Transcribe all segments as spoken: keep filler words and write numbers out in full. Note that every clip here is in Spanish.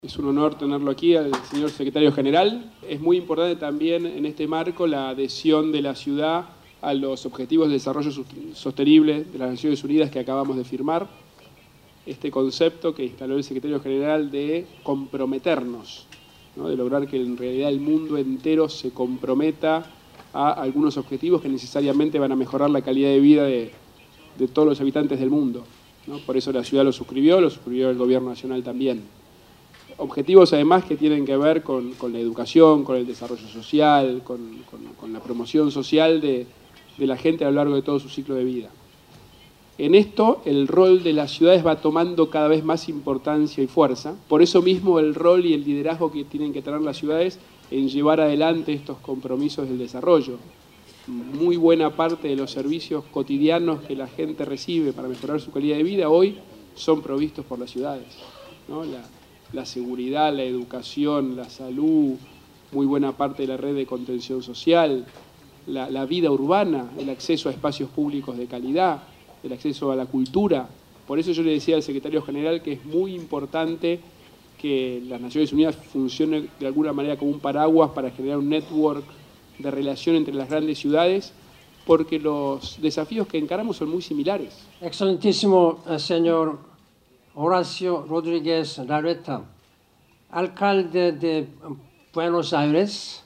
Es un honor tenerlo aquí al señor secretario general. Es muy importante también en este marco la adhesión de la ciudad a los Objetivos de Desarrollo Sostenible de las Naciones Unidas que acabamos de firmar. Este concepto que instaló el secretario general de comprometernos, ¿no? De lograr que en realidad el mundo entero se comprometa a algunos objetivos que necesariamente van a mejorar la calidad de vida de, de todos los habitantes del mundo, ¿no? Por eso la ciudad lo suscribió, lo suscribió el gobierno nacional también. Objetivos además que tienen que ver con, con la educación, con el desarrollo social, con, con, con la promoción social de, de la gente a lo largo de todo su ciclo de vida. En esto el rol de las ciudades va tomando cada vez más importancia y fuerza. Por eso mismo el rol y el liderazgo que tienen que tener las ciudades en llevar adelante estos compromisos del desarrollo. Muy buena parte de los servicios cotidianos que la gente recibe para mejorar su calidad de vida hoy son provistos por las ciudades, ¿no? La, la seguridad, la educación, la salud, muy buena parte de la red de contención social, la, la vida urbana, el acceso a espacios públicos de calidad, el acceso a la cultura. Por eso yo le decía al secretario general que es muy importante que las Naciones Unidas funcionen de alguna manera como un paraguas para generar un network de relación entre las grandes ciudades, porque los desafíos que encaramos son muy similares. Excelentísimo uh, señor Horacio Rodríguez Larreta, alcalde de Buenos Aires,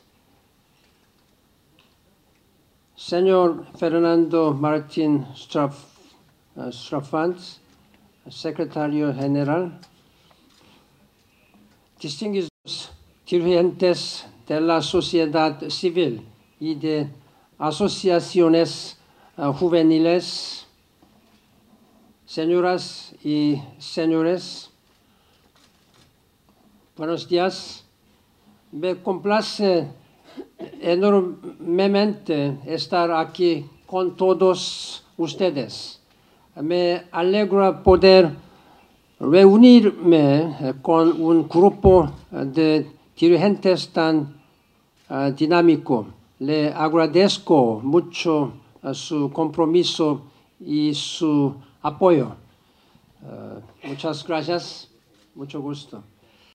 señor Fernando Martín Straff, uh, Straffant, secretario general, distinguidos dirigentes de la sociedad civil y de asociaciones uh, juveniles, señoras y señores, buenos días. Me complace enormemente estar aquí con todos ustedes. Me alegra poder reunirme con un grupo de dirigentes tan uh, dinámico. Le agradezco mucho uh, su compromiso y su apoyo. Uh, muchas gracias. Mucho gusto.